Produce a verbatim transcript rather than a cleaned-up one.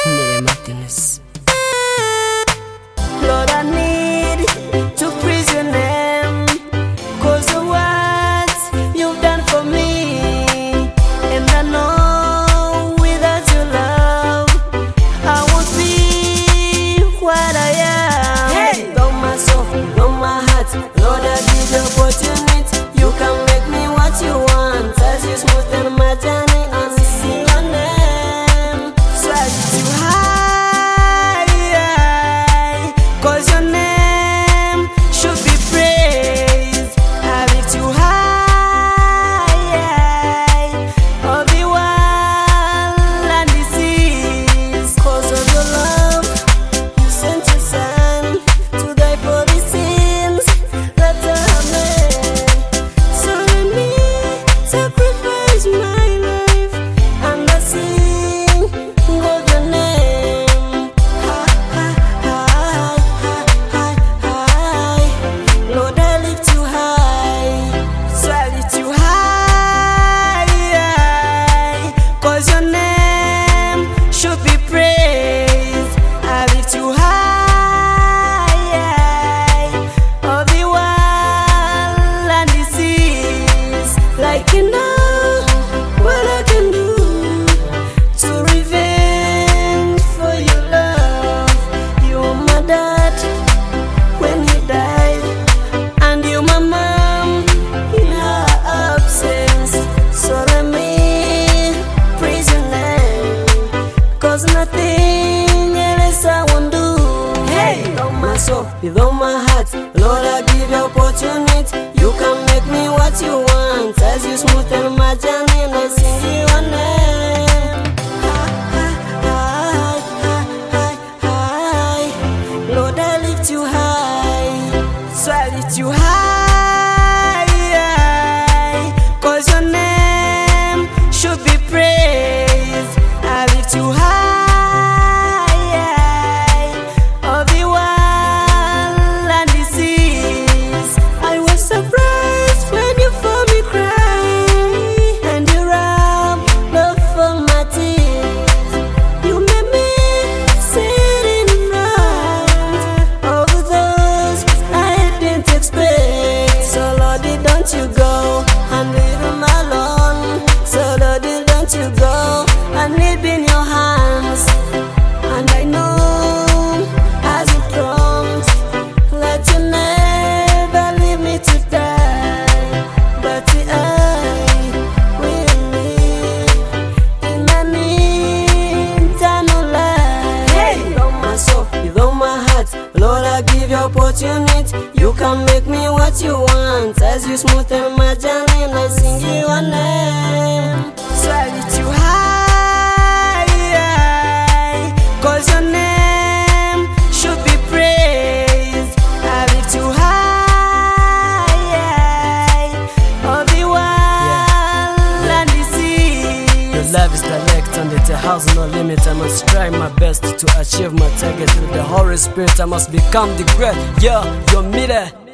Mire Martinez. Lord, I need to praise your name, 'cause of what you've done for me. And I know without your love I won't be what I am. Hey! Though my soul, though my heart, Lord, I give you opportunity. You can make me what you want, as you smoothen my journey and sing your name. So I lift you high, 'cause your name should be praised. I lift you high, of the world and the seas. 'Cause of your love, you sent your son to die for the sins that I have made. So let me sacrifice my life and I sing of your name. High, high, high, high, high. Lord, I lift you high, so I lift you high, 'cause your name should be praised. I lift you high, of the world and the seas. Like you know what I can do to revenge for your love. You were my dad when he died, and you my mom in her absence. So let me praise your name, 'cause nothing else I won't do. Hey! With all my soul, with all my heart, Lord, I give you opportunity. You can make me what you want, as you smoothen my journey and I sing your name. High, high, high, high, high. Lord, I lift you high, so I lift you high, 'cause your name should be praised. I lift you high, of the world and the seas. I was surprised when you saw me cry, and you rubbed love for my tears. You made me sit in front of those I didn't expect. So Lord, don't you go and leave him alone. So Lord, don't you go and leave in your hands. And I know as you promised, let you never leave me to die, but I will live in an eternal life. Hey! With all my soul, with all my heart, Lord, I give you opportunity. You can make me what you want, as you smoothen my journey and I sing your name. So I lift you high, 'cause your name should be praised. I lift you high, of the world and the seas. Your love is direct and it has no limit. I must try my best to achieve my target. Through the Holy Spirit I must become the great. Yeah, your mirror.